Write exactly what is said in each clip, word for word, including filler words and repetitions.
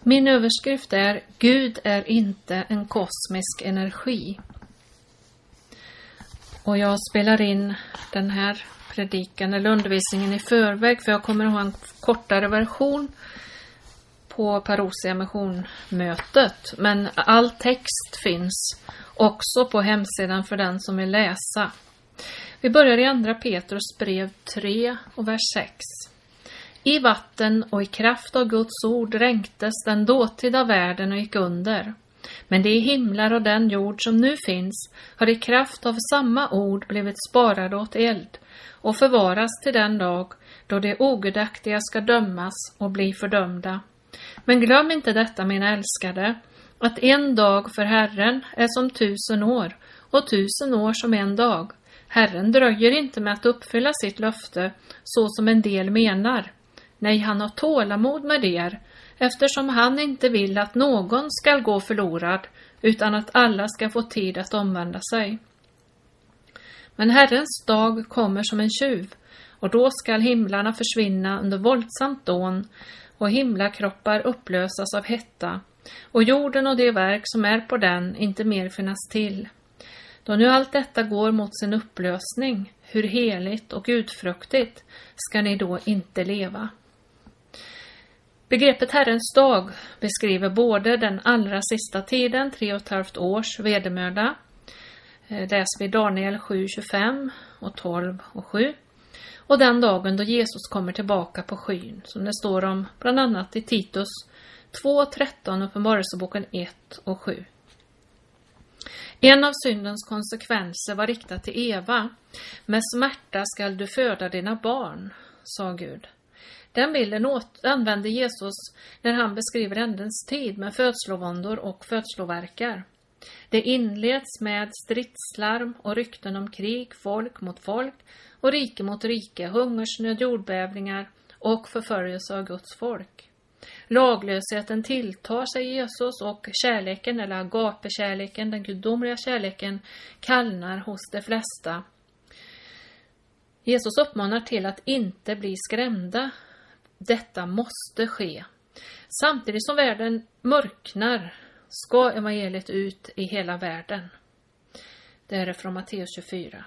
Min överskrift är: Gud är inte en kosmisk energi. Och jag spelar in den här predikan eller undervisningen i förväg, för jag kommer att ha en kortare version på Parousia missionmötet. Men all text finns också på hemsidan för den som vill läsa. Vi börjar i andra Petrus brev tre och vers sex. I vatten och i kraft av Guds ord dränktes den dåtida världen och gick under. Men de himlar och den jord som nu finns har i kraft av samma ord blivit sparade åt eld och förvaras till den dag då de ogudaktiga ska dömas och bli fördömda. Men glöm inte detta, mina älskade, att en dag för Herren är som tusen år och tusen år som en dag. Herren dröjer inte med att uppfylla sitt löfte så som en del menar. Nej, han har tålamod med er, eftersom han inte vill att någon ska gå förlorad, utan att alla ska få tid att omvända sig. Men Herrens dag kommer som en tjuv, och då skall himlarna försvinna under våldsamt dån, och himlakroppar upplösas av hetta, och jorden och det verk som är på den inte mer finnas till. Då nu allt detta går mot sin upplösning, hur heligt och utfruktigt ska ni då inte leva? Begreppet Herrens dag beskriver både den allra sista tiden, tre och ett halvt års vedermöda, läser vi Daniel sju tjugofem och tolv och sju, och den dagen då Jesus kommer tillbaka på skyn, som det står om bland annat i Titus två tretton och Uppenbarelseboken ett och sju. En av syndens konsekvenser var riktad till Eva. Med smärta skall du föda dina barn, sa Gud. Den bilden använde Jesus när han beskriver ändens tid med födslovåndor och födslovärkar. Det inleds med stridslarm och rykten om krig, folk mot folk och rike mot rike, hungersnöd, jordbävningar och förföljelse av Guds folk. Laglösheten tilltar sig Jesus, och kärleken eller agape-kärleken, den gudomliga kärleken, kallnar hos de flesta. Jesus uppmanar till att inte bli skrämda. Detta måste ske. Samtidigt som världen mörknar ska evangeliet ut i hela världen. Det är från Matteus tjugofyra.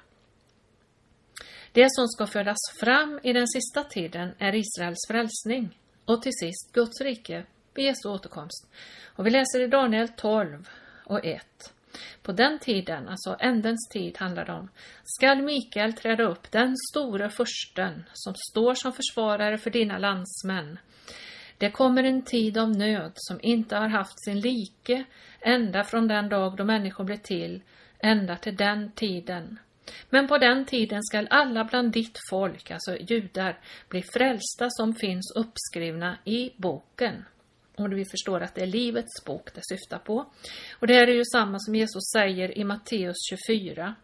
Det som ska födas fram i den sista tiden är Israels frälsning. Och till sist Guds rike vid Jesu återkomst. Och vi läser i Daniel tolv och ett. På den tiden, alltså ändens tid handlar det om, skall Mikael träda upp, den store fursten som står som försvarare för dina landsmän. Det kommer en tid av nöd som inte har haft sin like ända från den dag då människor blev till, ända till den tiden. Men på den tiden skall alla bland ditt folk, alltså judar, bli frälsta som finns uppskrivna i boken. Och vi förstår att det är livets bok det syftar på. Och det här är ju samma som Jesus säger i Matteus tjugofyra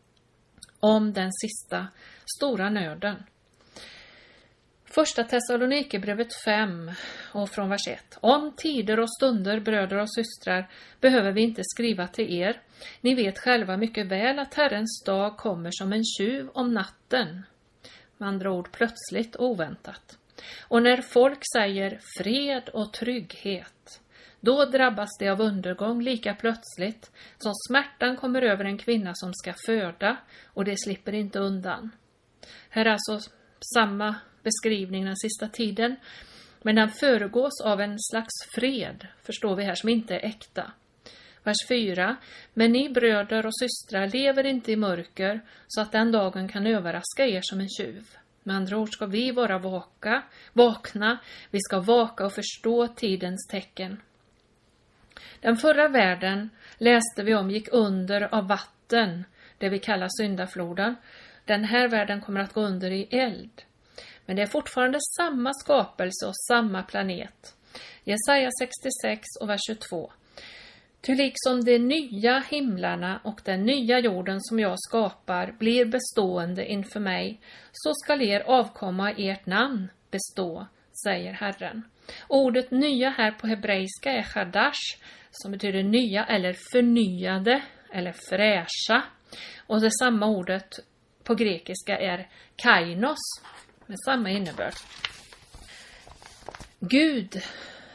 om den sista stora nöden. Första Thessalonikerbrevet fem och från vers ett. Om tider och stunder, bröder och systrar, behöver vi inte skriva till er. Ni vet själva mycket väl att Herrens dag kommer som en tjuv om natten. Med andra ord plötsligt och oväntat. Och när folk säger fred och trygghet, då drabbas det av undergång lika plötsligt som smärtan kommer över en kvinna som ska föda, och det slipper inte undan. Här är alltså samma beskrivning den sista tiden, men den föregås av en slags fred, förstår vi här, som inte är äkta. Vers fyra. Men ni bröder och systrar lever inte i mörker så att den dagen kan överraska er som en tjuv. Med andra ord ska vi vara vaka, vakna, vi ska vaka och förstå tidens tecken. Den förra världen läste vi om gick under av vatten, det vi kallar syndafloden. Den här världen kommer att gå under i eld. Men det är fortfarande samma skapelse och samma planet. Jesaja sextiosex och vers tjugotvå. Ty liksom de nya himlarna och den nya jorden som jag skapar blir bestående inför mig, så skall er avkomma ert namn bestå, säger Herren. Ordet nya här på hebreiska är chadash, som betyder nya eller förnyade eller fräscha. Och det samma ordet på grekiska är kainos, med samma innebörd. Gud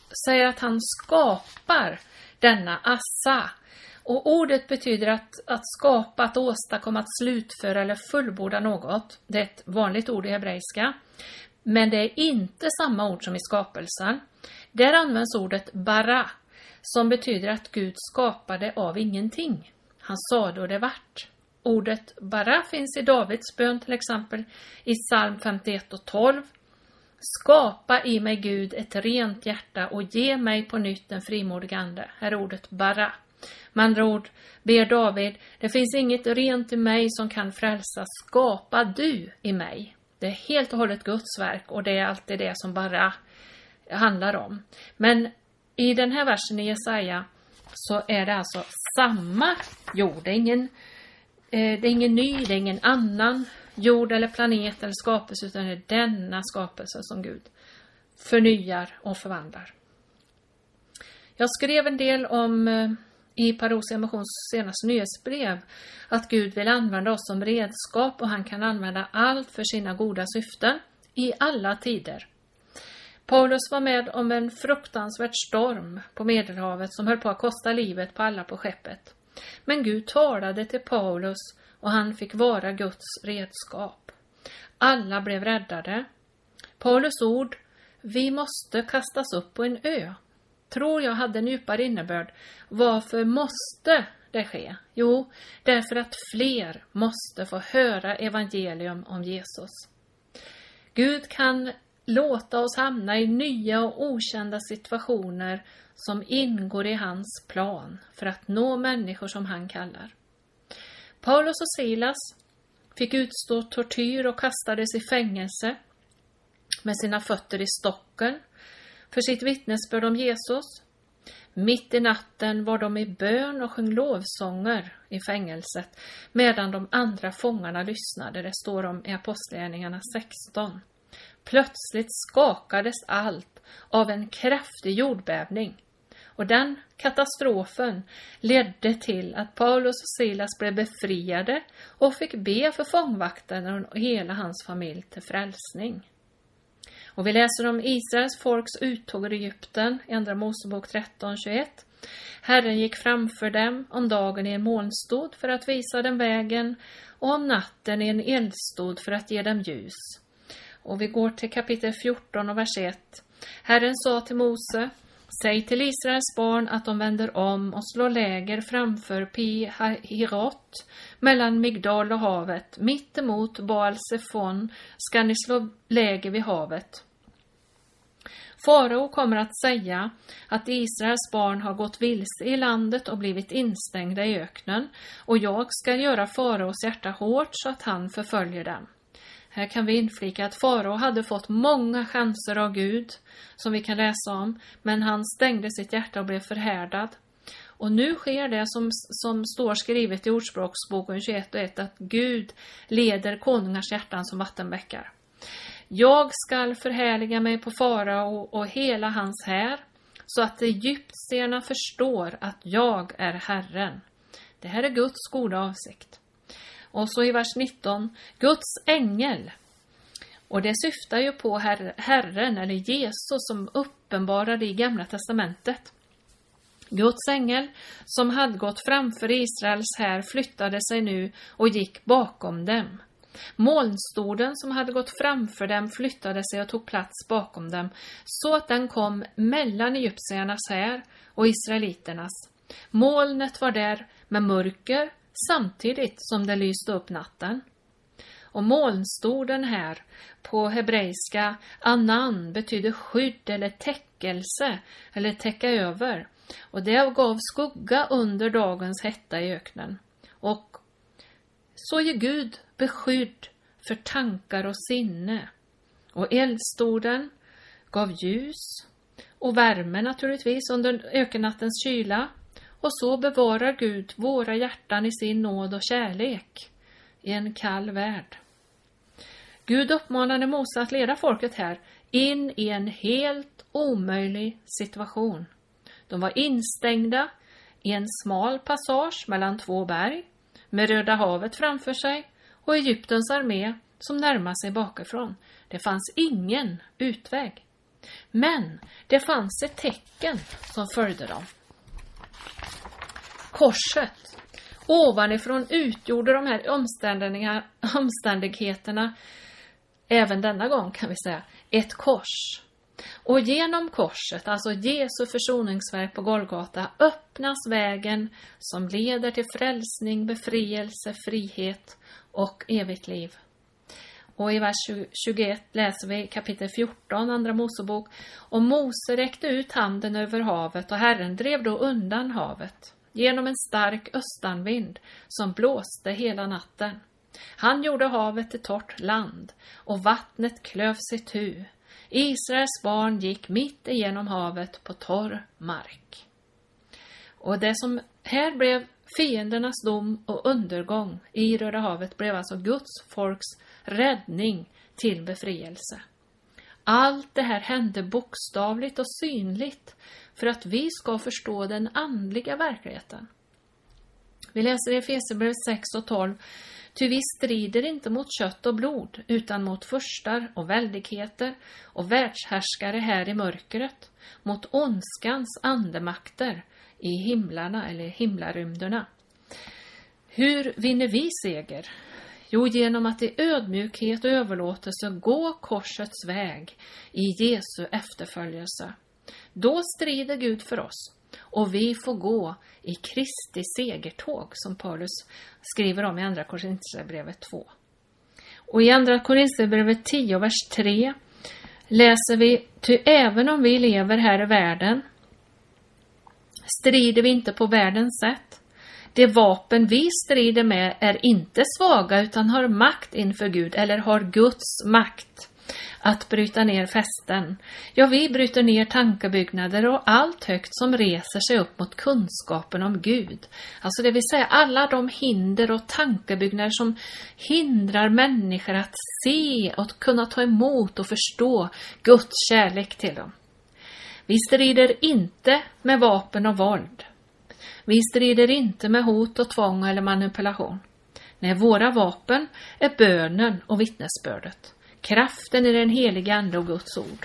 säger att han skapar denna assa. Och ordet betyder att, att skapa, att åstadkomma, att slutföra eller fullborda något. Det är ett vanligt ord i hebreiska. Men det är inte samma ord som i skapelsen. Där används ordet bara, som betyder att Gud skapade av ingenting. Han sa då det vart. Ordet bara finns i Davids bön till exempel i psalm femtioett och tolv. Skapa i mig Gud ett rent hjärta och ge mig på nytt en frimodig ande. Här är ordet bara. Med andra ord ber David, det finns inget rent i mig som kan frälsa. Skapa du i mig. Det är helt och hållet Guds verk och det är alltid det som bara handlar om. Men i den här versen i Jesaja så är det alltså samma jord. Det är ingen, eh, det är ingen ny, det är ingen annan jord eller planet eller skapelse, utan det är denna skapelse som Gud förnyar och förvandlar. Jag skrev en del om eh, i Parousia Missions senaste nyhetsbrev att Gud vill använda oss som redskap och han kan använda allt för sina goda syften i alla tider. Paulus var med om en fruktansvärd storm på Medelhavet som höll på att kosta livet på alla på skeppet. Men Gud talade till Paulus och han fick vara Guds redskap. Alla blev räddade. Paulus ord, vi måste kastas upp på en ö, tror jag hade en djupare innebörd. Varför måste det ske? Jo, därför att fler måste få höra evangelium om Jesus. Gud kan låta oss hamna i nya och okända situationer som ingår i hans plan för att nå människor som han kallar. Paulus och Silas fick utstå tortyr och kastades i fängelse med sina fötter i stocken för sitt vittnesbörd om Jesus. Mitt i natten var de i bön och sjöng lovsånger i fängelset medan de andra fångarna lyssnade. Det står om i Apostlagärningarna sexton. Plötsligt skakades allt av en kraftig jordbävning. Och den katastrofen ledde till att Paulus och Silas blev befriade och fick be för fångvakten och hela hans familj till frälsning. Och vi läser om Israels folks uttåg ur Egypten i Andra Mosebok tretton tjugoett. Herren gick framför dem om dagen i en molnstod för att visa dem vägen och om natten i en eldstod för att ge dem ljus. Och vi går till kapitel fjorton och vers ett. Herren sa till Mose, säg till Israels barn att de vänder om och slår läger framför Pi-Hirot mellan Migdal och havet. Mitt emot Baal-Sefon ska ni slå läger vid havet. Farao kommer att säga att Israels barn har gått vilse i landet och blivit instängda i öknen och jag ska göra faraos hjärta hårt så att han förföljer dem. Här kan vi inflika att farao hade fått många chanser av Gud som vi kan läsa om, men han stängde sitt hjärta och blev förhärdad. Och nu sker det som, som står skrivet i Ordspråksboken tjugoett och ett, att Gud leder konungars hjärtan som vattenbäckar. Jag skall förhärliga mig på farao och hela hans här, så att egyptierna förstår att jag är Herren. Det här är Guds goda avsikt. Och så i vers nitton, Guds ängel. Och det syftar ju på her- Herren eller Jesus som uppenbarade i Gamla testamentet. Guds ängel som hade gått framför Israels här flyttade sig nu och gick bakom dem. Molnstoden som hade gått framför dem flyttade sig och tog plats bakom dem så att den kom mellan egyptiernas här och israeliternas. Molnet var där med mörker samtidigt som det lyste upp natten. Och molnstoden här på hebreiska anan betyder skydd eller täckelse eller täcka över. Och det gav skugga under dagens hetta i öknen. Och så ger Gud beskydd för tankar och sinne. Och eldstoden gav ljus och värme naturligtvis under ökennattens kyla. Och så bevarar Gud våra hjärtan i sin nåd och kärlek i en kall värld. Gud uppmanade Mose att leda folket här in i en helt omöjlig situation. De var instängda i en smal passage mellan två berg med Röda havet framför sig och Egyptens armé som närmade sig bakifrån. Det fanns ingen utväg. Men det fanns ett tecken som följde dem. Korset. Ovanifrån utgjorde de här omständigheterna, även denna gång kan vi säga, ett kors. Och genom korset, alltså Jesu försoningsverk på Golgata, öppnas vägen som leder till frälsning, befrielse, frihet och evigt liv. Och i vers tjugoett läser vi kapitel fjorton, andra Mosebok. Och Mose räckte ut handen över havet och Herren drev då undan havet genom en stark östanvind som blåste hela natten. Han gjorde havet till torrt land och vattnet klövs itu. Israels barn gick mitt igenom havet på torr mark. Och det som här blev fiendernas dom och undergång i Röda havet blev alltså Guds folks räddning till befrielse. Allt det här hände bokstavligt och synligt för att vi ska förstå den andliga verkligheten. Vi läser i Efesierbrevet sex och tolv. Ty vi strider inte mot kött och blod, utan mot furstar och väldigheter och världshärskare här i mörkret, mot ondskans andemakter i himlarna eller himlarymderna. Hur vinner vi seger? Jo, genom att i ödmjukhet och överlåtelse gå korsets väg i Jesu efterföljelse. Då strider Gud för oss. Och vi får gå i Kristi segertåg, som Paulus skriver om i andra Korinthierbrevet två. Och i andra Korinthierbrevet tio, vers tre läser vi: ty även om vi lever här i världen strider vi inte på världens sätt. Det vapen vi strider med är inte svaga utan har makt inför Gud, eller har Guds makt att bryta ner fästen. Ja, vi bryter ner tankebyggnader och allt högt som reser sig upp mot kunskapen om Gud. Alltså det vill säga alla de hinder och tankebyggnader som hindrar människor att se och kunna ta emot och förstå Guds kärlek till dem. Vi strider inte med vapen och våld. Vi strider inte med hot och tvång eller manipulation. Nej, våra vapen är bönen och vittnesbördet. Kraften i den heliga ande och Guds ord.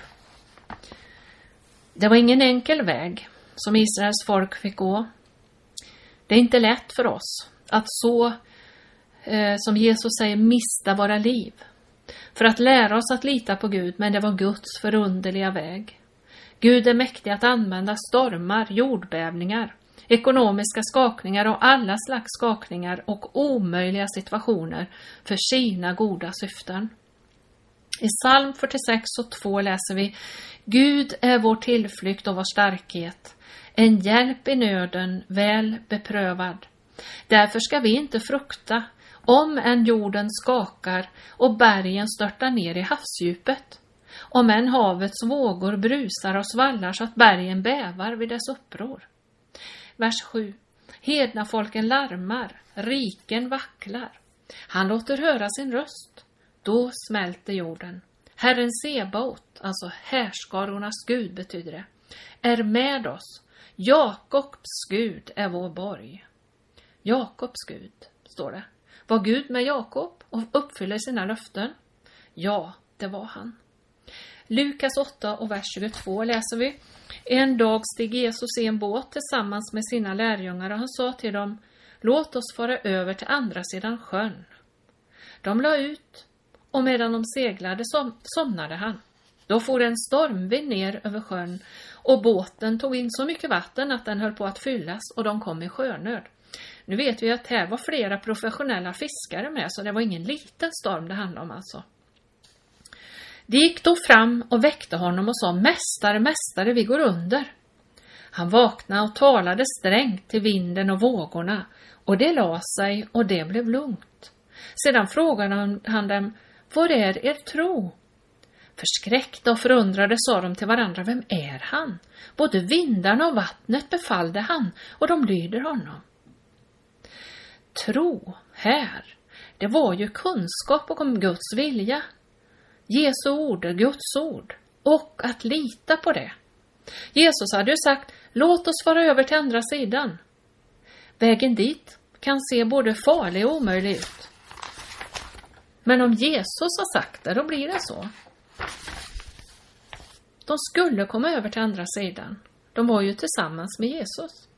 Det var ingen enkel väg som Israels folk fick gå. Det är inte lätt för oss att så, eh, som Jesus säger, mista våra liv. För att lära oss att lita på Gud, men det var Guds förunderliga väg. Gud är mäktig att använda stormar, jordbävningar, ekonomiska skakningar och alla slags skakningar och omöjliga situationer för sina goda syften. I psalm fyrtiosex och två läser vi: Gud är vår tillflykt och vår starkhet, en hjälp i nöden, väl beprövad. Därför ska vi inte frukta, om en jorden skakar och bergen störtar ner i havsdjupet, om en havets vågor brusar och svallar så att bergen bävar vid dess uppror. Vers sju. Hedna folken larmar, riken vacklar. Han låter höra sin röst. Då smälter jorden. Herren Sebaot, alltså härskarornas Gud betyder det, är med oss. Jakobs Gud är vår borg. Jakobs Gud, står det. Var Gud med Jakob och uppfyller sina löften? Ja, det var han. Lukas åtta och vers tjugotvå läser vi: en dag steg Jesus i en båt tillsammans med sina lärjungar och han sa till dem: låt oss fara över till andra sidan sjön. De la ut och medan de seglade som, somnade han. Då for en stormvind ner över sjön och båten tog in så mycket vatten att den höll på att fyllas och de kom i sjönöd. Nu vet vi att här var flera professionella fiskare med, så det var ingen liten storm det handlade om alltså. De gick då fram och väckte honom och sa: mästare, mästare, vi går under. Han vaknade och talade strängt till vinden och vågorna, och det la sig och det blev lugnt. Sedan frågade han dem: var är er tro? Förskräckta och förundrade sa de till varandra: vem är han? Både vindarna och vattnet befallde han, och de lyder honom. Tro här, det var ju kunskap om Guds vilja. Jesu ord är Guds ord, och att lita på det. Jesus hade ju sagt: låt oss fara över till andra sidan. Vägen dit kan se både farlig och omöjlig ut. Men om Jesus har sagt det, då blir det så. De skulle komma över till andra sidan. De var ju tillsammans med Jesus.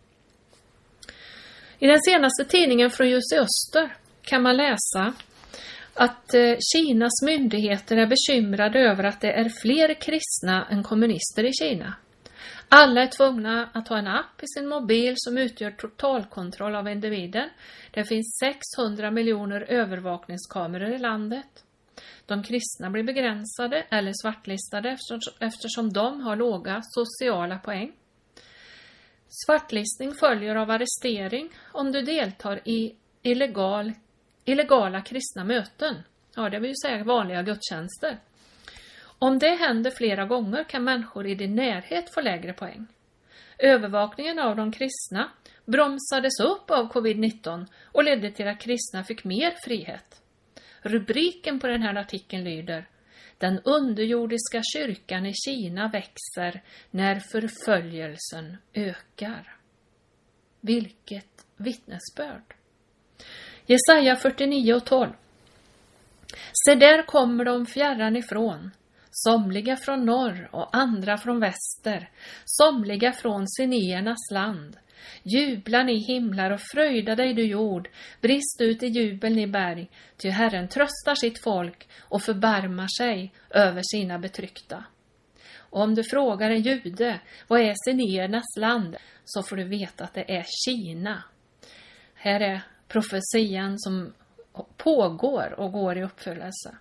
I den senaste tidningen från Ljus i Öster kan man läsa att Kinas myndigheter är bekymrade över att det är fler kristna än kommunister i Kina. Alla är tvungna att ha en app i sin mobil som utgör totalkontroll av individen. Det finns sexhundra miljoner övervakningskameror i landet. De kristna blir begränsade eller svartlistade eftersom de har låga sociala poäng. Svartlistning följer av arrestering om du deltar i illegal, illegala kristna möten. Ja, det vill ju säga vanliga gudstjänster. Om det händer flera gånger kan människor i din närhet få lägre poäng. Övervakningen av de kristna bromsades upp av covid nitton och ledde till att kristna fick mer frihet. Rubriken på den här artikeln lyder: Den underjordiska kyrkan i Kina växer när förföljelsen ökar. Vilket vittnesbörd! Jesaja fyrtionio och tolv. Se, där kommer de fjärran ifrån, somliga från norr och andra från väster, somliga från Sineernas land. Jubla ni himlar och fröjda dig du jord, brist ut i jubel ni berg, ty Herren tröstar sitt folk och förbarmar sig över sina betryckta. Och om du frågar en jude, vad är Sineernas land, så får du veta att det är Kina. Här är profetian som pågår och går i uppfyllelse.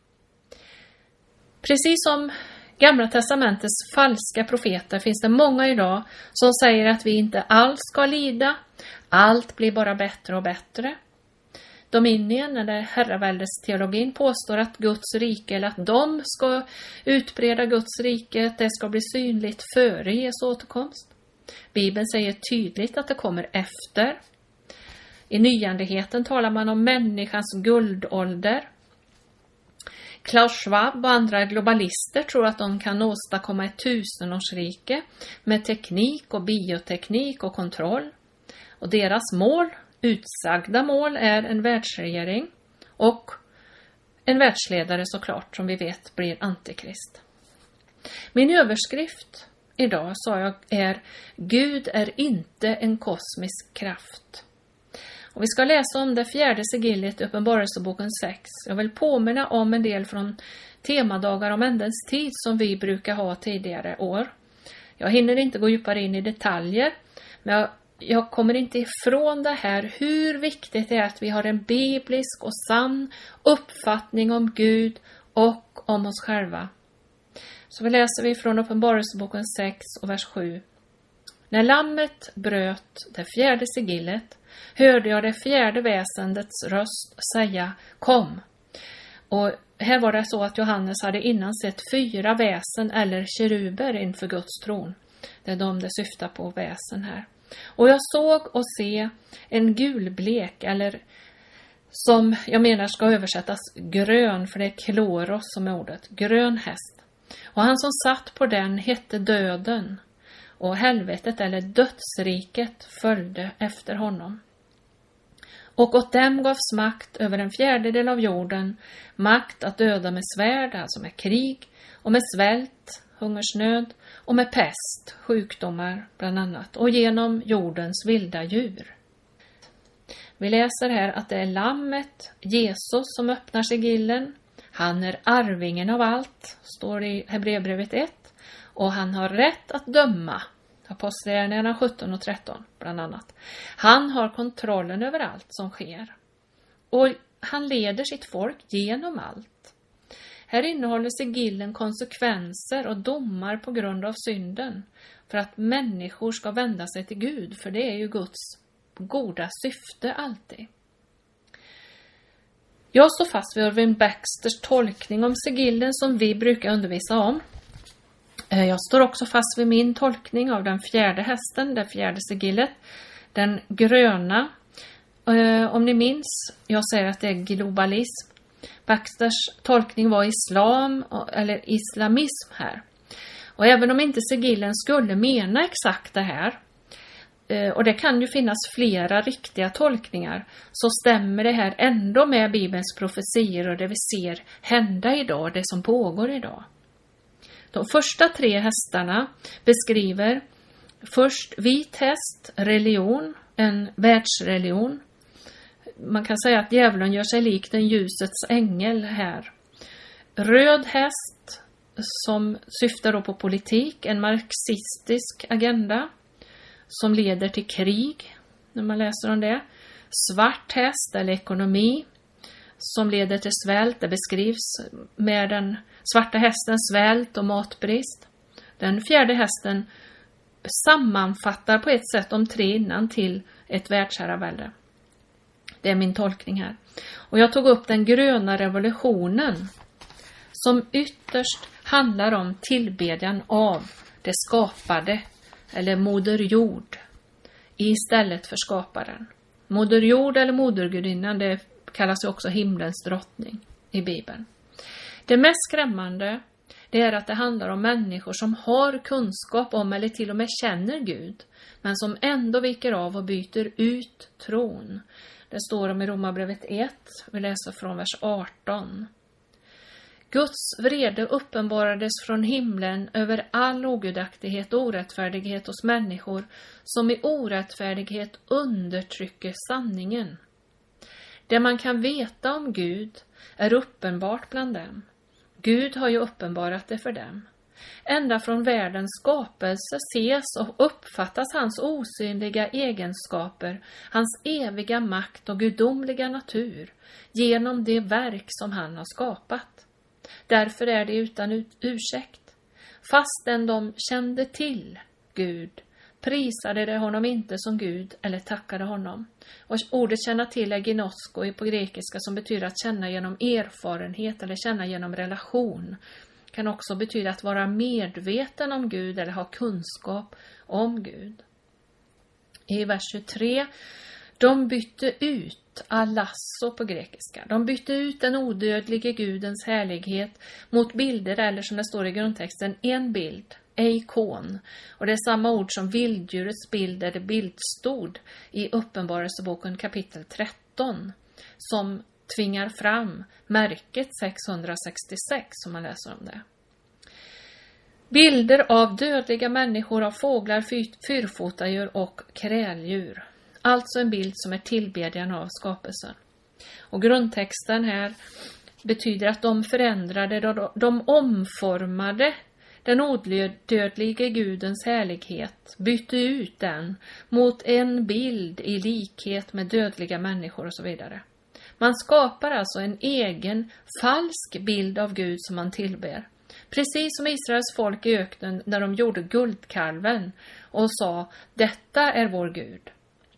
Precis som Gamla testamentets falska profeter finns det många idag som säger att vi inte alls ska lida. Allt blir bara bättre och bättre. Dominien eller herraväldesteologin påstår att Guds rike, eller att de ska utbreda Guds rike, det ska bli synligt före Jesu återkomst. Bibeln säger tydligt att det kommer efter. I nyandigheten talar man om människans guldålder. Klaus Schwab och andra globalister tror att de kan åstadkomma ett tusenårsrike med teknik och bioteknik och kontroll. Och deras mål, utsagda mål, är en världsregering och en världsledare såklart, som vi vet blir antikrist. Min överskrift idag, sa jag, är: Gud är inte en kosmisk kraft. Och vi ska läsa om det fjärde sigillet i Uppenbarelseboken sex. Jag vill påminna om en del från temadagar om ändens tid som vi brukar ha tidigare år. Jag hinner inte gå djupare in i detaljer, men jag, jag kommer inte ifrån det här hur viktigt det är att vi har en biblisk och sann uppfattning om Gud och om oss själva. Så vi läser vi från Uppenbarelseboken sex och vers sju. När lammet bröt det fjärde sigillet hörde jag det fjärde väsendets röst säga: Kom! Och här var det så att Johannes hade innan sett fyra väsen eller keruber inför Guds tron. Det är de det syftar på, väsen här. Och jag såg och se en gulblek, eller som jag menar ska översättas grön, för det är kloros som är ordet, grön häst. Och han som satt på den hette Döden, och helvetet eller dödsriket följde efter honom. Och åt dem gavs makt över en fjärdedel av jorden, makt att döda med svärd, alltså med krig, och med svält, hungersnöd, och med pest, sjukdomar bland annat, och genom jordens vilda djur. Vi läser här att det är lammet, Jesus, som öppnar sigillen. Han är arvingen av allt, står det i Hebreerbrevet ett, och han har rätt att döma. Apostlagärningarna sjutton och tretton bland annat. Han har kontrollen över allt som sker. Och han leder sitt folk genom allt. Här innehåller sigillen konsekvenser och domar på grund av synden. För att människor ska vända sig till Gud. För det är ju Guds goda syfte alltid. Jag står fast vid Irving Baxters tolkning om sigillen som vi brukar undervisa om. Jag står också fast vid min tolkning av den fjärde hästen, det fjärde sigillet, den gröna. Om ni minns, jag säger att det är globalism. Baxters tolkning var islam eller islamism här. Och även om inte sigillen skulle mena exakt det här, och det kan ju finnas flera riktiga tolkningar, så stämmer det här ändå med Bibelns profetier och det vi ser hända idag, det som pågår idag. De första tre hästarna beskriver först vit häst, religion, en världsreligion. Man kan säga att djävulen gör sig lik den ljusets ängel här. Röd häst som syftar då på politik, en marxistisk agenda som leder till krig när man läser om det. Svart häst eller ekonomi som leder till svält. Det beskrivs med den svarta hästen svält och matbrist. Den fjärde hästen sammanfattar på ett sätt de tre innan till ett världsherravälde. Det är min tolkning här. Och jag tog upp den gröna revolutionen som ytterst handlar om tillbedjan av det skapade eller moder jord istället för skaparen. Moder jord eller modergudinnan, det kallas ju också himlens drottning i Bibeln. Det mest skrämmande det är att det handlar om människor som har kunskap om eller till och med känner Gud, men som ändå viker av och byter ut tron. Det står om i Romarbrevet ett, vi läser från vers arton. Guds vrede uppenbarades från himlen över all ogudaktighet och orättfärdighet hos människor som i orättfärdighet undertrycker sanningen. Det man kan veta om Gud är uppenbart bland dem. Gud har ju uppenbarat det för dem. Ända från världens skapelse ses och uppfattas hans osynliga egenskaper, hans eviga makt och gudomliga natur genom det verk som han har skapat. Därför är det utan ursäkt. Fastän de kände till Gud prisade de honom inte som Gud eller tackade honom. Och ordet känna till är ginosko på grekiska som betyder att känna genom erfarenhet eller känna genom relation. Kan också betyda att vara medveten om Gud eller ha kunskap om Gud. I vers tjugotre, de bytte ut alasso på grekiska. De bytte ut den odödlige Gudens härlighet mot bilder eller som det står i grundtexten en bild, eikon. Och det är samma ord som vilddjurets bild eller bildstod i Uppenbarelseboken kapitel tretton som tvingar fram märket sexhundrasextiosex som man läser om det. Bilder av dödliga människor, av fåglar, fyrfotadjur och kräldjur. Alltså en bild som är tillbedjan av skapelsen. Och grundtexten här betyder att de förändrade, de omformade den odödlige Gudens härlighet, bytte ut den mot en bild i likhet med dödliga människor och så vidare. Man skapar alltså en egen falsk bild av Gud som man tillber. Precis som Israels folk i öknen när de gjorde guldkalven och sa, detta är vår Gud.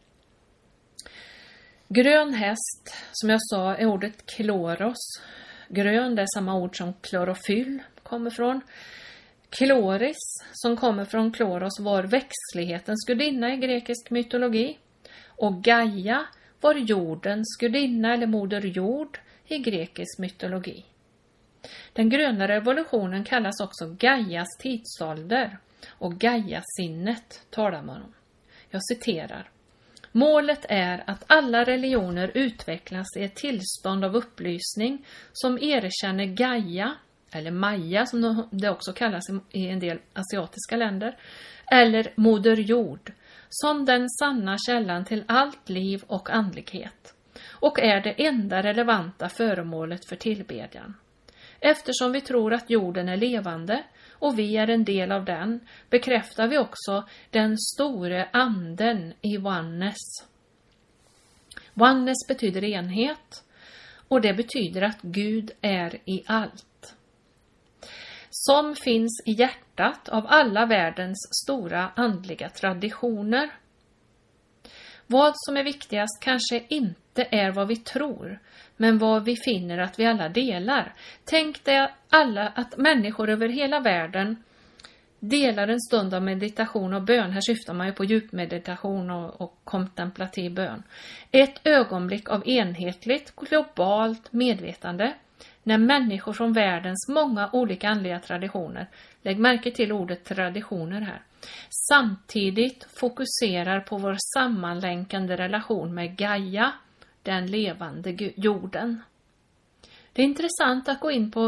Grön häst, som jag sa, är ordet kloros. Grön, det är samma ord som klorofyll kommer från. Kloris, som kommer från kloros, var växtlighetens gudinna i grekisk mytologi. Och Gaia var jordens gudinna eller moder jord i grekisk mytologi. Den gröna revolutionen kallas också Gaias tidsålder och Gaia-sinnet talar man om. Jag citerar. Målet är att alla religioner utvecklas i ett tillstånd av upplysning som erkänner Gaia, eller Maya som det också kallas i en del asiatiska länder, eller moder jord, som den sanna källan till allt liv och andlighet, och är det enda relevanta föremålet för tillbedjan. Eftersom vi tror att jorden är levande och vi är en del av den, bekräftar vi också den store anden i oneness. Oneness betyder enhet och det betyder att Gud är i allt. Som finns i hjärtat av alla världens stora andliga traditioner. Vad som är viktigast kanske inte är vad vi tror, men vad vi finner att vi alla delar. Tänk dig alla att människor över hela världen delar en stund av meditation och bön. Här syftar man ju på djupmeditation och, och kontemplativ bön. Ett ögonblick av enhetligt, globalt medvetande när människor från världens många olika andliga traditioner, lägg märke till ordet traditioner här, samtidigt fokuserar på vår sammanlänkande relation med Gaia, den levande jorden. Det är intressant att gå in på,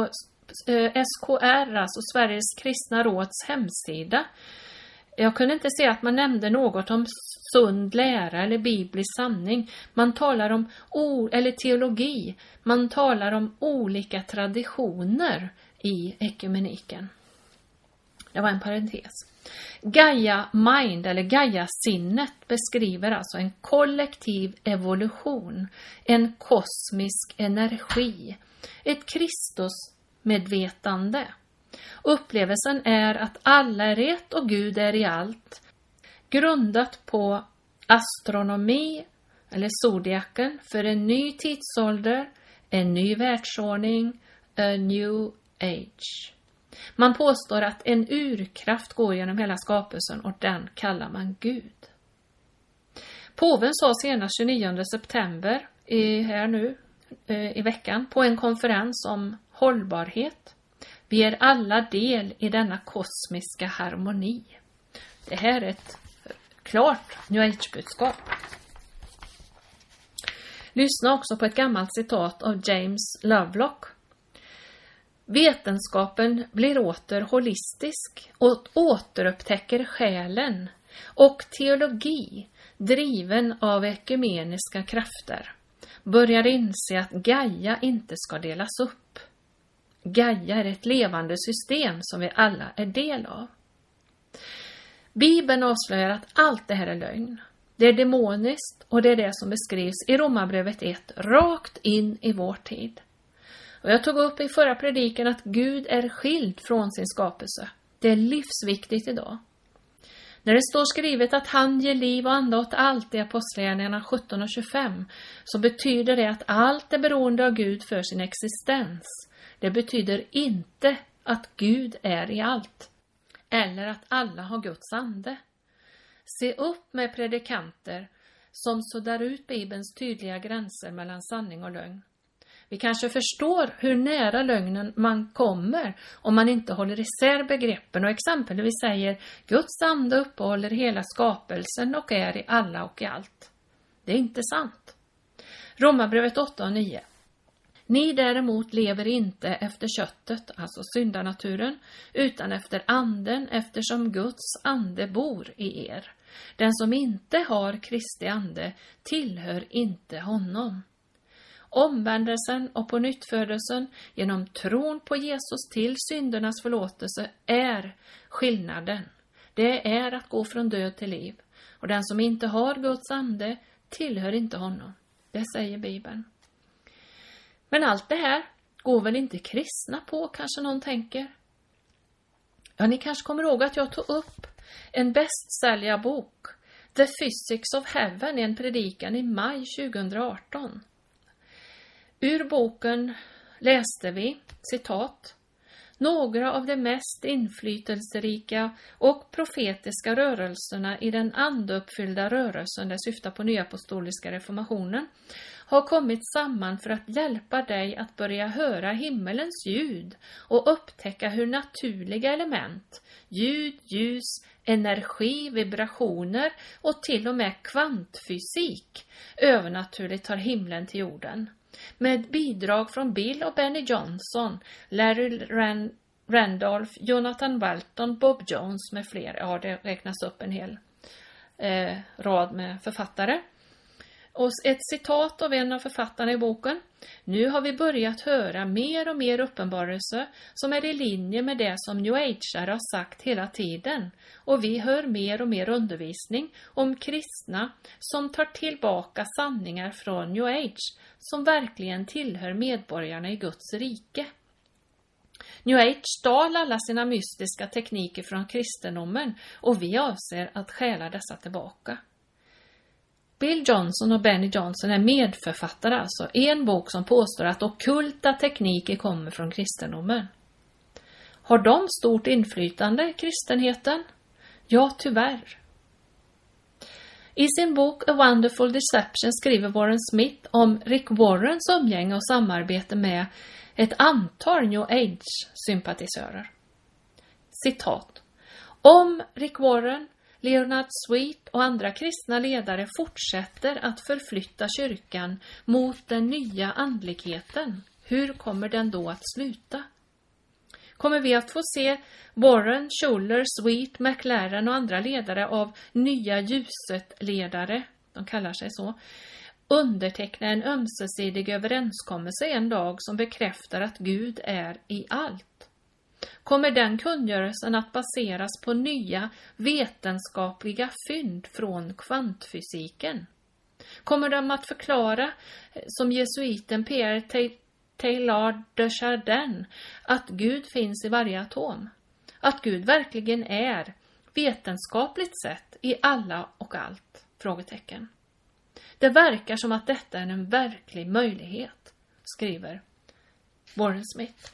eh, S K R, alltså Sveriges kristna råds hemsida. Jag kunde inte se att man nämnde något om sund lära eller biblisk sanning. Man talar om o- eller teologi. Man talar om olika traditioner i ekumeniken. Det var en parentes. Gaia Mind eller Gaia-sinnet beskriver alltså en kollektiv evolution, en kosmisk energi, ett Kristusmedvetande. Upplevelsen är att alla är ett och Gud är i allt, grundat på astronomi eller zodiaken för en ny tidsålder, en ny världsordning, a new age. Man påstår att en urkraft går genom hela skapelsen och den kallar man Gud. Påven sa senast tjugonionde september i, här nu i veckan på en konferens om hållbarhet: vi är alla del i denna kosmiska harmoni. Det här är ett klart New Age-budskap. Lyssna också på ett gammalt citat av James Lovelock. Vetenskapen blir åter holistisk och återupptäcker själen, och teologi, driven av ekumeniska krafter, börjar inse att Gaia inte ska delas upp. Gaia är ett levande system som vi alla är del av. Bibeln avslöjar att allt det här är lögn. Det är demoniskt och det är det som beskrivs i Romarbrevet ett rakt in i vår tid. Och jag tog upp i förra predikan att Gud är skild från sin skapelse. Det är livsviktigt idag. När det står skrivet att han ger liv och ande åt allt i Apostlagärningarna sjutton och tjugofem, så betyder det att allt är beroende av Gud för sin existens. Det betyder inte att Gud är i allt, eller att alla har Guds ande. Se upp med predikanter som suddar ut Bibelns tydliga gränser mellan sanning och lögn. Vi kanske förstår hur nära lögnen man kommer om man inte håller isär begreppen och exempelvis säger Guds ande uppehåller hela skapelsen och är i alla och i allt. Det är inte sant. Romarbrevet åtta och nio. Ni däremot lever inte efter köttet, alltså syndanaturen, utan efter anden, eftersom Guds ande bor i er. Den som inte har Kristi ande tillhör inte honom. Omvändelsen och på nyttfödelsen genom tron på Jesus till syndernas förlåtelse är skillnaden. Det är att gå från död till liv. Och den som inte har Guds ande tillhör inte honom. Det säger Bibeln. Men allt det här går väl inte kristna på, kanske någon tänker. Ja, ni kanske kommer ihåg att jag tog upp en bästsäljarbok, The Physics of Heaven, i en predikan i maj tjugohundraarton. Ur boken läste vi, citat, några av de mest inflytelserika och profetiska rörelserna i den andeuppfyllda rörelsen, det syftar på nya apostoliska reformationen, har kommit samman för att hjälpa dig att börja höra himmelens ljud och upptäcka hur naturliga element, ljud, ljus, energi, vibrationer och till och med kvantfysik övernaturligt tar himlen till jorden. Med bidrag från Bill och Benny Johnson, Larry Rand- Randolph, Jonathan Walton, Bob Jones med fler. Ja, det räknas upp en hel eh, rad med författare. Och ett citat av en av författarna i boken. Nu har vi börjat höra mer och mer uppenbarelse som är i linje med det som New Age har sagt hela tiden. Och vi hör mer och mer undervisning om kristna som tar tillbaka sanningar från New Age som verkligen tillhör medborgarna i Guds rike. New Age stal alla sina mystiska tekniker från kristendomen och vi avser att stjäla dessa tillbaka. Bill Johnson och Benny Johnson är medförfattare alltså i en bok som påstår att ockulta tekniker kommer från kristendomen. Har de stort inflytande, kristenheten? Ja, tyvärr. I sin bok A Wonderful Deception skriver Warren Smith om Rick Warrens umgänge och samarbete med ett antal New Age-sympatisörer. Citat. Om Rick Warren, Leonard Sweet och andra kristna ledare fortsätter att förflytta kyrkan mot den nya andligheten, hur kommer den då att sluta? Kommer vi att få se Warren, Schuller, Sweet, McLaren och andra ledare av Nya ljuset-ledare, de kallar sig så, underteckna en ömsesidig överenskommelse en dag som bekräftar att Gud är i allt? Kommer den kungörelsen att baseras på nya vetenskapliga fynd från kvantfysiken? Kommer de att förklara, som jesuiten Pierre Teilhard de Chardin, att Gud finns i varje atom? Att Gud verkligen är, vetenskapligt sett, i alla och allt? Frågetecken. Det verkar som att detta är en verklig möjlighet, skriver Warren Smith.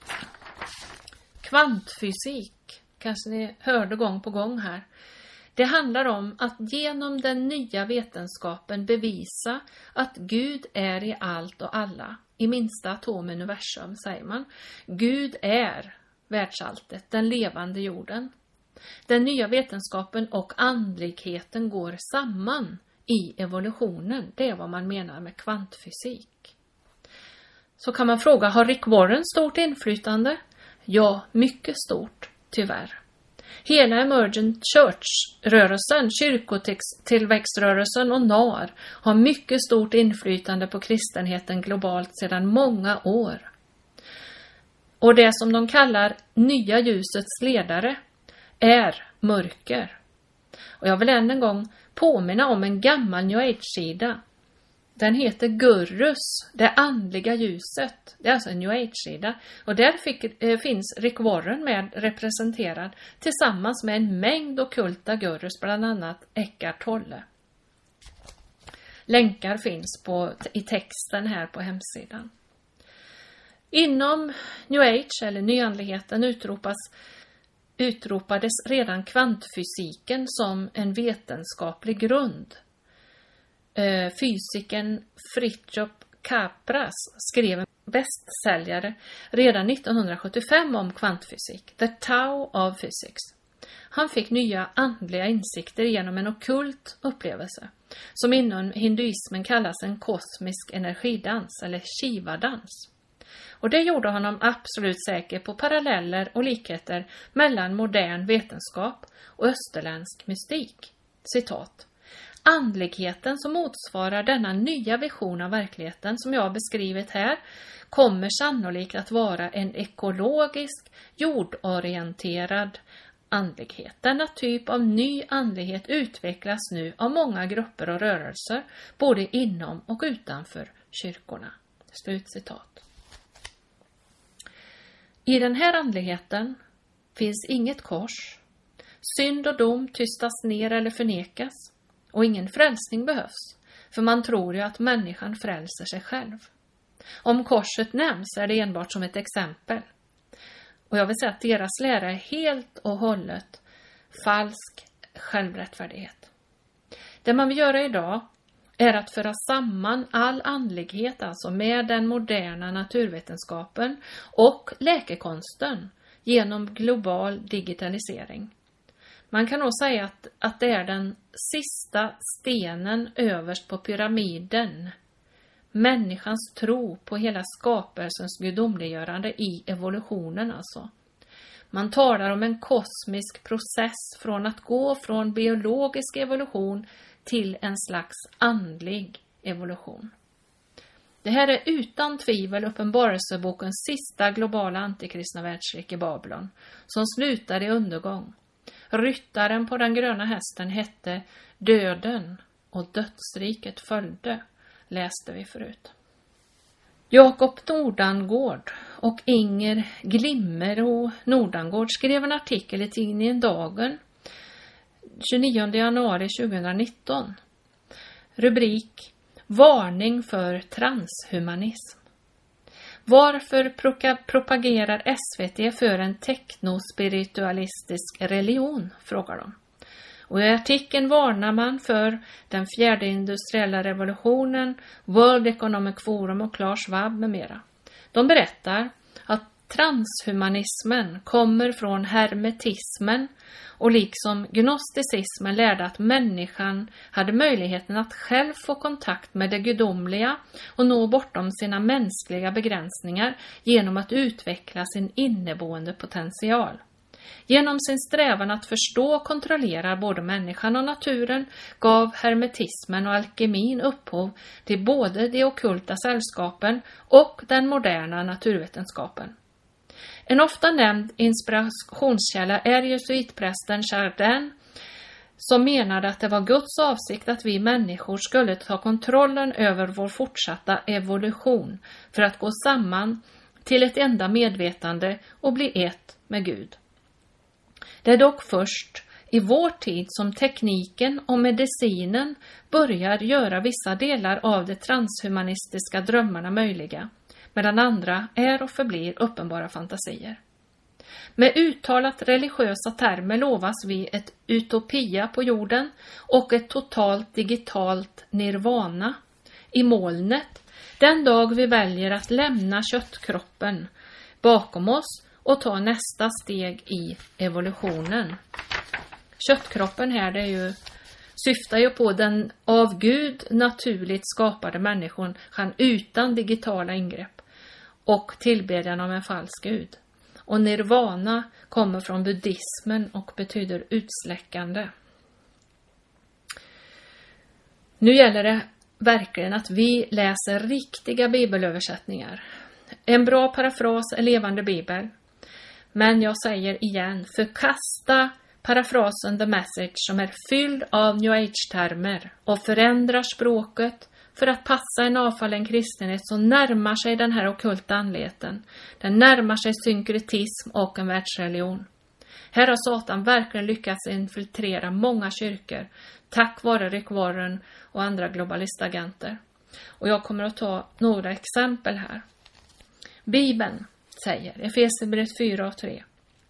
Kvantfysik, kanske ni hörde gång på gång här. Det handlar om att genom den nya vetenskapen bevisa att Gud är i allt och alla. I minsta atom i universum, säger man. Gud är världsalltet, den levande jorden. Den nya vetenskapen och andligheten går samman i evolutionen. Det är vad man menar med kvantfysik. Så kan man fråga, har Rick Warren stort inflytande? Ja, mycket stort, tyvärr. Hela Emergent Church-rörelsen, kyrkotillväxtrörelsen och N A R har mycket stort inflytande på kristenheten globalt sedan många år. Och det som de kallar nya ljusets ledare är mörker. Och jag vill än en gång påminna om en gammal New Age-sida. Den heter Gurus, det andliga ljuset. Det är alltså en New Age-sida. Och där fick, eh, finns Rick Warren med representerad tillsammans med en mängd ockulta gurus, bland annat Eckhart Tolle. Länkar finns på, i texten här på hemsidan. Inom New Age eller nyandligheten utropas, utropades redan kvantfysiken som en vetenskaplig grund. Fysikern Fritjof Capras skrev en bästsäljare redan nittonhundrasjuttiofem om kvantfysik, The Tao of Physics. Han fick nya andliga insikter genom en ockult upplevelse som inom hinduismen kallas en kosmisk energidans eller Shiva-dans. Och det gjorde honom absolut säker på paralleller och likheter mellan modern vetenskap och österländsk mystik. Citat. Andligheten som motsvarar denna nya vision av verkligheten som jag har beskrivit här kommer sannolikt att vara en ekologisk, jordorienterad andlighet. Denna typ av ny andlighet utvecklas nu av många grupper och rörelser både inom och utanför kyrkorna. Slutcitat. I den här andligheten finns inget kors. Synd och dom tystas ner eller förnekas. Och ingen frälsning behövs, för man tror ju att människan frälser sig själv. Om korset nämns är det enbart som ett exempel. Och jag vill säga att deras lära är helt och hållet falsk självrättfärdighet. Det man vill göra idag är att föra samman all andlighet alltså med den moderna naturvetenskapen och läkekonsten genom global digitalisering. Man kan nog säga att, att det är den sista stenen överst på pyramiden. Människans tro på hela skapelsens gudomliggörande i evolutionen alltså. Man talar om en kosmisk process från att gå från biologisk evolution till en slags andlig evolution. Det här är utan tvivel Uppenbarelsebokens sista globala antikristna världsrike Babylon som slutar i undergång. Ryttaren på den gröna hästen hette Döden och dödsriket följde, läste vi förut. Jakob Nordangård och Inger Glimmer Nordangård skrev en artikel i tidningen Dagen tjugonionde januari tjugohundranitton. Rubrik: Varning för transhumanism. Varför propagerar S V T för en teknospiritualistisk religion, frågar de. Och i artikeln varnar man för den fjärde industriella revolutionen, World Economic Forum och Klaus Schwab med mera. De berättar att Transhumanismen kommer från hermetismen och liksom gnosticismen lärde att människan hade möjligheten att själv få kontakt med det gudomliga och nå bortom sina mänskliga begränsningar genom att utveckla sin inneboende potential. Genom sin strävan att förstå och kontrollera både människan och naturen gav hermetismen och alkemin upphov till både de ockulta sällskapen och den moderna naturvetenskapen. En ofta nämnd inspirationskälla är jesuitprästen Chardin, som menade att det var Guds avsikt att vi människor skulle ta kontrollen över vår fortsatta evolution för att gå samman till ett enda medvetande och bli ett med Gud. Det är dock först i vår tid som tekniken och medicinen börjar göra vissa delar av de transhumanistiska drömmarna möjliga, medan andra är och förblir uppenbara fantasier. Med uttalat religiösa termer lovas vi ett utopia på jorden och ett totalt digitalt nirvana i molnet den dag vi väljer att lämna köttkroppen bakom oss och ta nästa steg i evolutionen. Köttkroppen här, det är ju, syftar ju på den av Gud naturligt skapade människan utan digitala ingrepp och tillbedjan av en falsk gud. Och nirvana kommer från buddhismen och betyder utsläckande. Nu gäller det verkligen att vi läser riktiga bibelöversättningar. En bra parafras är levande bibel. Men jag säger igen, förkasta parafrasen The Message som är fylld av New Age-termer och förändrar språket för att passa en avfallen kristenhet som närmar sig den här ockulta andligheten. Den närmar sig synkretism och en världsreligion. Här har Satan verkligen lyckats infiltrera många kyrkor tack vare Rick Warren och andra globalistagenter. Och jag kommer att ta några exempel här. Bibeln säger, Efesierbrevet fyra och tre.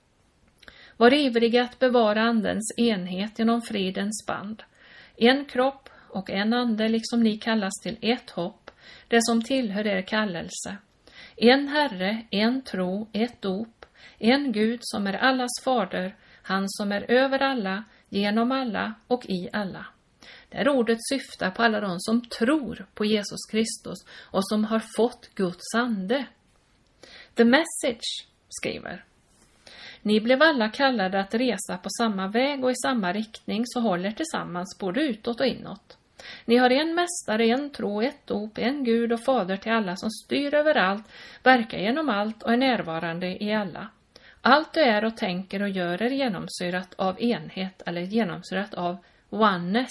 Var ivriga att bevara andens enhet genom fridens band. En kropp och en ande liksom ni kallas till ett hopp, det som tillhör er kallelse. En Herre, en tro, ett dop, en Gud som är allas fader, han som är över alla, genom alla och i alla. Där ordet syftar på alla de som tror på Jesus Kristus och som har fått Guds ande. The Message skriver: Ni blev alla kallade att resa på samma väg och i samma riktning, så håller tillsammans både utåt och inåt. Ni har en mästare, en tro, ett dop, en Gud och fader till alla som styr över allt, verkar genom allt och är närvarande i alla. Allt du är och tänker och gör är genomsyrat av enhet eller genomsyrat av oneness.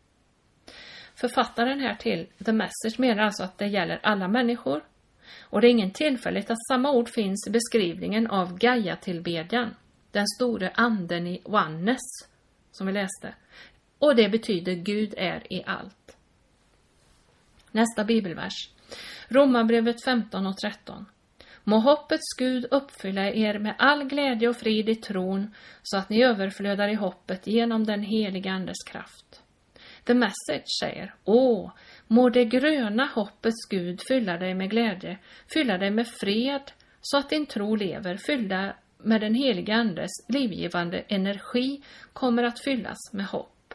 Författaren här till The Message menar alltså att det gäller alla människor. Och det är ingen tillfälligt att samma ord finns i beskrivningen av Gaia-tillbedjan, den store anden i oneness, som vi läste. Och det betyder Gud är i allt. Nästa bibelvers. Romarbrevet femton och tretton. Må hoppets Gud uppfylla er med all glädje och frid i tron, så att ni överflödar i hoppet genom den heliga andes kraft. The Message säger: Åh, må det gröna hoppets Gud fylla dig med glädje, fylla dig med fred, så att din tro lever, fyllda med den heliga andes livgivande energi, kommer att fyllas med hopp.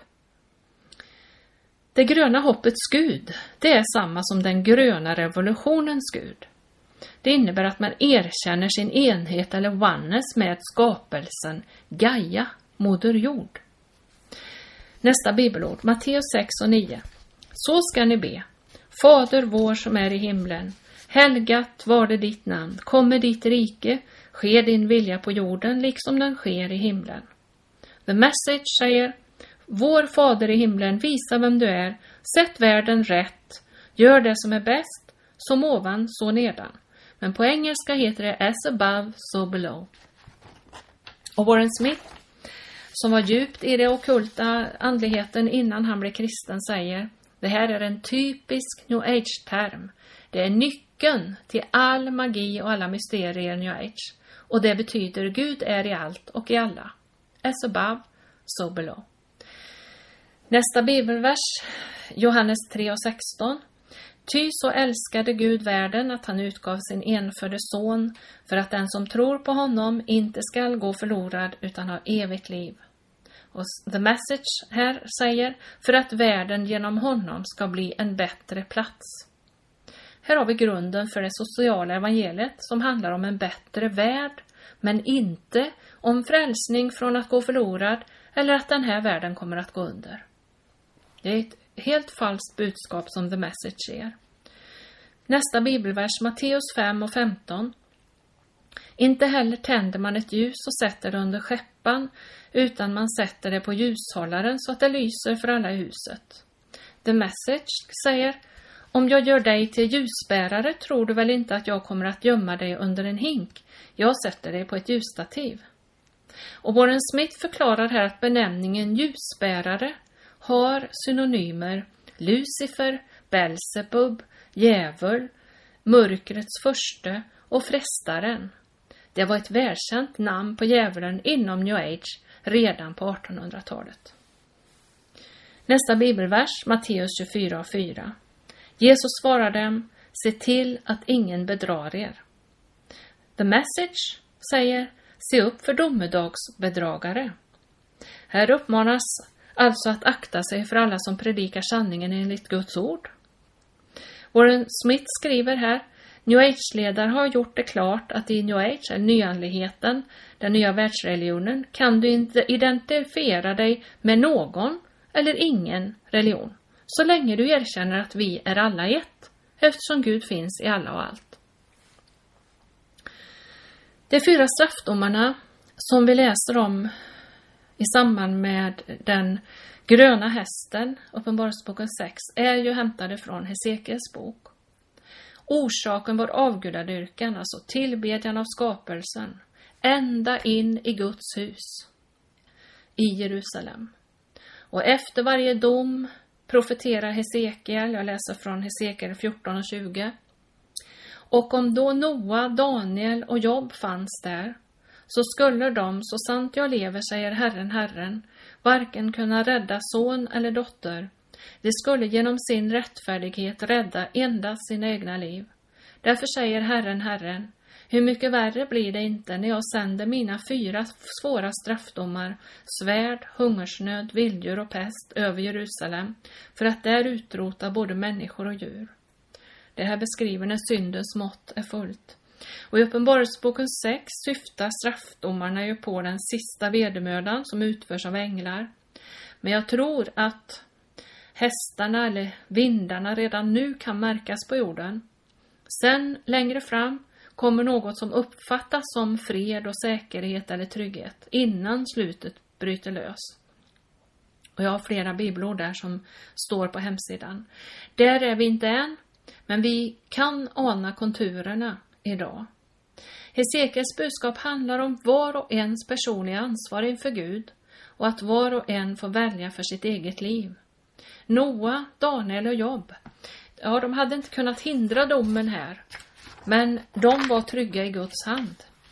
Det gröna hoppets Gud, det är samma som den gröna revolutionens Gud. Det innebär att man erkänner sin enhet eller oneness med skapelsen, Gaia, moder jord. Nästa bibelord, Matteus sex och nio. Så ska ni be: Fader vår som är i himlen, helgat var det ditt namn, kommer ditt rike, sker din vilja på jorden liksom den sker i himlen. The Message säger: Vår Fader i himlen, visa vem du är, sätt världen rätt, gör det som är bäst, som ovan så nedan. Men på engelska heter det as above, so below. Och Warren Smith, som var djupt i det ockulta andligheten innan han blev kristen, säger: det här är en typisk New Age-term. Det är nyckeln till all magi och alla mysterier i New Age. Och det betyder Gud är i allt och i alla. As above, so below. Nästa bibelvers, Johannes tre och sexton. Ty så älskade Gud världen att han utgav sin enfödde son för att den som tror på honom inte skall gå förlorad utan ha evigt liv. Och The Message här säger för att världen genom honom ska bli en bättre plats. Här har vi grunden för det sociala evangeliet som handlar om en bättre värld, men inte om frälsning från att gå förlorad eller att den här världen kommer att gå under. Det är ett helt falskt budskap som The Message ger. Nästa bibelvers, Matteus fem och femton. Inte heller tänder man ett ljus och sätter det under skäppan, utan man sätter det på ljushållaren så att det lyser för alla i huset. The Message säger: om jag gör dig till ljusbärare tror du väl inte att jag kommer att gömma dig under en hink. Jag sätter dig på ett ljusstativ. Och Warren Smith förklarar här att benämningen ljusbärare har synonymer Lucifer, Belzebub, djävul, mörkrets förste och frestaren. Det var ett välkänt namn på djävulen inom New Age redan på artonhundratalet. Nästa bibelvers, Matteus tjugofyra och fyra. Jesus svarade dem: se till att ingen bedrar er. The Message säger: se upp för domedagsbedragare. Här uppmanas alltså att akta sig för alla som predikar sanningen enligt Guds ord. Warren Smith skriver här: New Age-ledare har gjort det klart att i New Age, eller nyandligheten, den nya världsreligionen, kan du inte identifiera dig med någon eller ingen religion, så länge du erkänner att vi är alla ett, eftersom Gud finns i alla och allt. De fyra straffdomarna som vi läser om i samband med den gröna hästen, Uppenbarelseboken sex, är ju hämtade från Hesekiels bok. Orsaken var avgudadyrkan, alltså tillbedjan av skapelsen, ända in i Guds hus i Jerusalem. Och efter varje dom profeterar Hesekiel, jag läser från Hesekiel fjorton och tjugo. Och om då Noa, Daniel och Job fanns där, så skulle de, så sant jag lever, säger Herren, Herren, varken kunna rädda son eller dotter. De skulle genom sin rättfärdighet rädda endast sina egna liv. Därför säger Herren, Herren, hur mycket värre blir det inte när jag sänder mina fyra svåra straffdomar, svärd, hungersnöd, vilddjur och pest över Jerusalem, för att där utrota både människor och djur. Det här beskriver när syndens mått är fullt. Och i Uppenbarelseboken sex syftar straffdomarna ju på den sista vedermödan som utförs av änglar. Men jag tror att hästarna eller vindarna redan nu kan märkas på jorden. Sen längre fram kommer något som uppfattas som fred och säkerhet eller trygghet innan slutet bryter lös. Och jag har flera bibelord där som står på hemsidan. Där är vi inte än, men vi kan ana konturerna idag. Hesekiels budskap handlar om var och ens personliga ansvar inför Gud och att var och en får välja för sitt eget liv. Noa, Daniel och Job, ja, de hade inte kunnat hindra domen här, men de var trygga i Guds hand.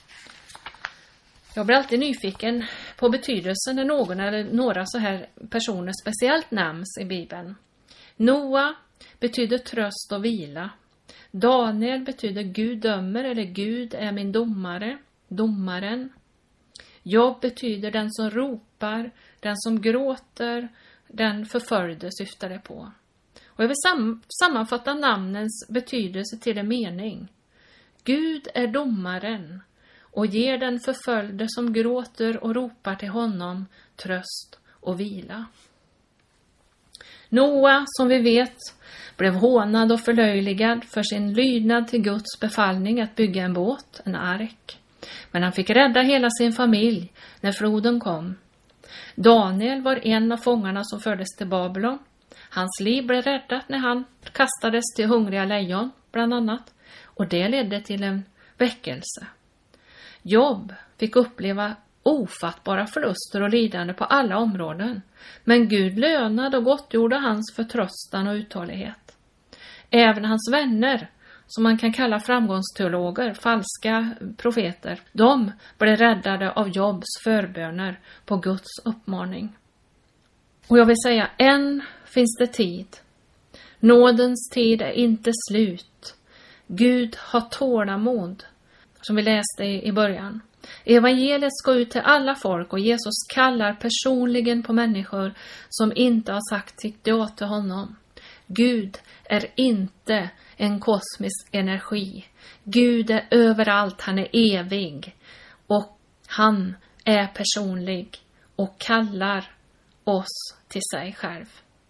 Jag blir alltid nyfiken på betydelsen när någon eller några så här personer speciellt nämns i Bibeln. Noa betyder tröst och vila. Daniel betyder Gud dömer eller Gud är min domare, domaren. Job betyder den som ropar, den som gråter, den förföljde syftar det på. Och jag vill sam- sammanfatta namnens betydelse till en mening. Gud är domaren och ger den förföljde som gråter och ropar till honom tröst och vila. Noa, som vi vet, blev hånad och förlöjligad för sin lydnad till Guds befallning att bygga en båt, en ark. Men han fick rädda hela sin familj när floden kom. Daniel var en av fångarna som fördes till Babylon. Hans liv blev räddat när han kastades till hungriga lejon, bland annat. Och det ledde till en väckelse. Job fick uppleva ofattbara förluster och lidande på alla områden. Men Gud lönade och gottgjorde hans förtröstan och uthållighet. Även hans vänner, som man kan kalla framgångsteologer, falska profeter, de blev räddade av Jobs förböner på Guds uppmaning. Och jag vill säga, än finns det tid Nådens tid är inte slut. Gud har tålamod, som vi läste i början. Evangeliet ska ut till alla folk och Jesus kallar personligen på människor som inte har sagt sitt ja till honom. Gud är inte en kosmisk energi. Gud är överallt, han är evig och han är personlig och kallar oss till sig själv.